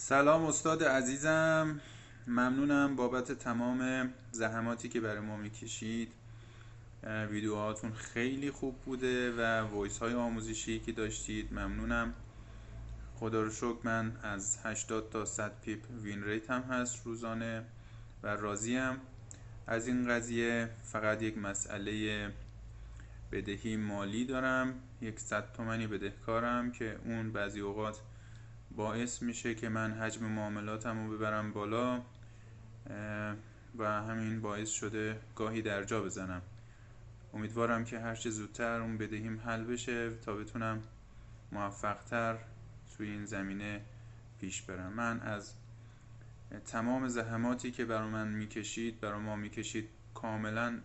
سلام استاد عزیزم، ممنونم بابت تمام زحماتی که برای ما میکشید. ویدیوهاتون خیلی خوب بوده و وایس های آموزشی که داشتید ممنونم. خدا رو شکر من از 80 تا 100 پیپ وین ریت هم هست روزانه و راضیم از این قضیه. فقط یک مسئله بدهی مالی دارم، 100 تومانی بدهکارم که اون بعضی اوقات باعث میشه که من حجم معاملاتم رو ببرم بالا و همین باعث شده گاهی درجا بزنم. امیدوارم که هرچه زودتر اون بدهیم حل بشه تا بتونم موفقتر توی این زمینه پیش برم. من از تمام زحماتی که برای من میکشید، برای ما میکشید، کاملا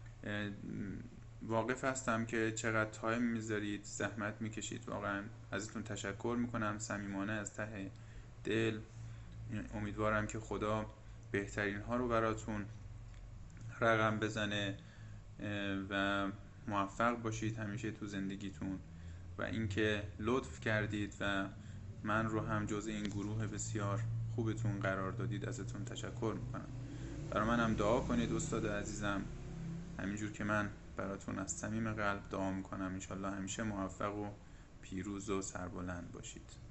واقف هستم که چقدر تایم میذارید، زحمت میکشید. واقعا ازتون تشکر میکنم صمیمانه از ته دل. امیدوارم که خدا بهترین ها رو براتون رقم بزنه و موفق باشید همیشه تو زندگیتون و اینکه لطف کردید و من رو هم جز این گروه بسیار خوبتون قرار دادید. ازتون تشکر میکنم. برای من هم دعا کنید استاد عزیزم، همینجور که من براتون از صمیم قلب دعا میکنم. انشالله همیشه موفق و پیروز و سربلند باشید.